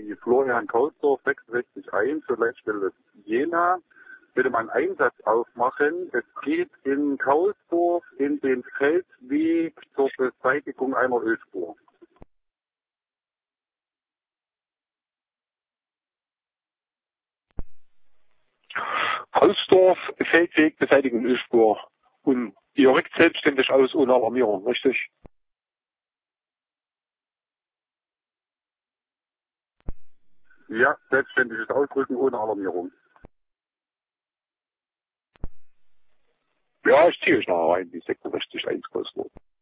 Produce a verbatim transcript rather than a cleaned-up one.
die Florian Kausdorf sechsundsechzig eins für Leitstelle Jena. Bitte mal einen Einsatz aufmachen. Es geht in Kausdorf in den Feldweg zur Beseitigung einer Ölspur. Kausdorf, Feldweg, Beseitigung Ölspur. Und ihr rückt selbstständig aus ohne Alarmierung, richtig? Ja, selbstständiges Ausrücken ohne Alarmierung. Ja, ich ziehe euch nachher rein, die sechsundsechzig eins Kausdorf.